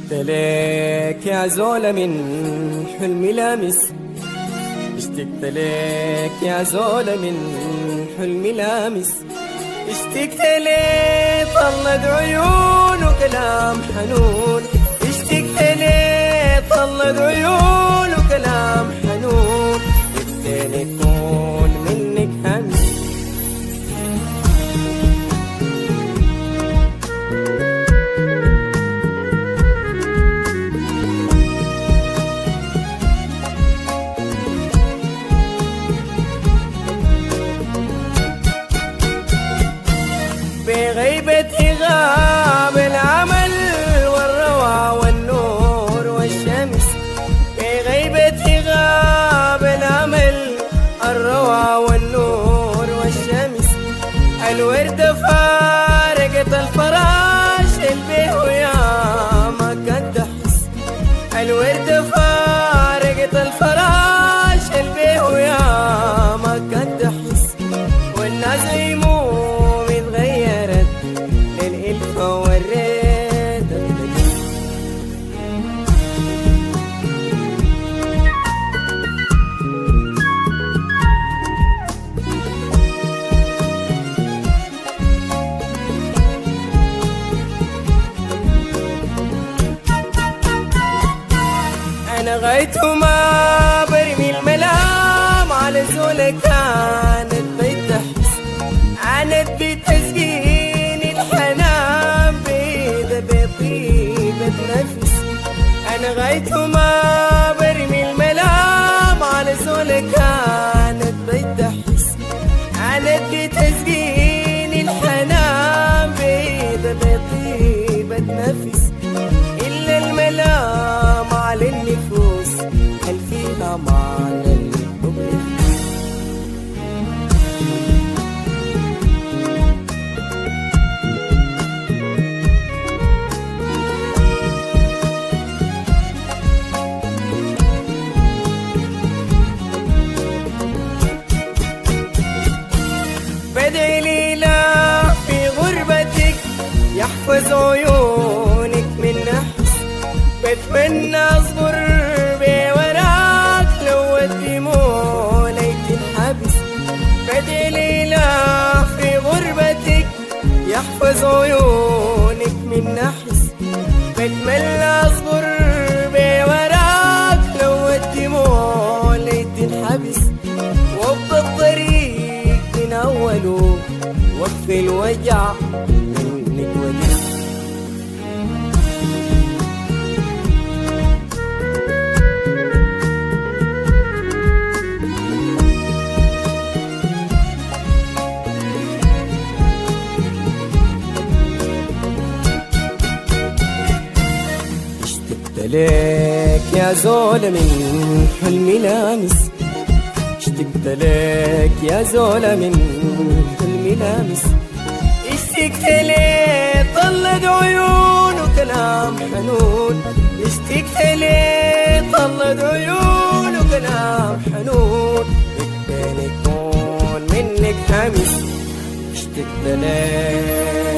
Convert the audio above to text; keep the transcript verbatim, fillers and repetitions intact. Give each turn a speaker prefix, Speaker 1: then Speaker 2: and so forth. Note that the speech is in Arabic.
Speaker 1: اشتقت لك يا زولة من حلمي لامس، اشتقت لك يا زولة من حلمي لامس، اشتقت لك طلت عيون وكلام حنون، اشتقت لك طلت عيون وكلام حنون، بدي يكون منك همس. بغيبتي غاب العمل والروى والنور والشمس، بغيبتي غاب العمل الروى والنور والشمس، الورد فارقت الفراش البيه يا ما كنت أحس، الورد فارقت الفراش البيه يا ما كنت أحس، والناس غيموا متغيرت للإلف والريت الدنيا. أنا غايت ما برمي الملام على زولة كانت بتحس، عانت بتسكين الحنان بيد بطيبة نفس، أنا غايت ما برمي الملام على زولة كانت بتحس، عانت بتسكين الحنان بيد بطيبة نفس، إلا الملام على النفوس هل فيها معنى الحب؟ بدعي لله في غربتك يحفظ عيونك من نحس، بتمنى اصبر بوراك لو الدموع ليت الحبس، بدعي لله في غربتك يحفظ عيونك من نحس، بتمنى اصبر بوراك لو الدموع ليت الحبس، وابدا الطريق من اوله وقف الوجع منك ودي. لك يا زولة من حلمي لامس، اشتقت لك يا زولة من حلمي لامس، اشتقت لك طلت عيون وكلام حنون، اشتقت لك طلت عيون وكلام حنون، بدي يكون منك همس، اشتقت لك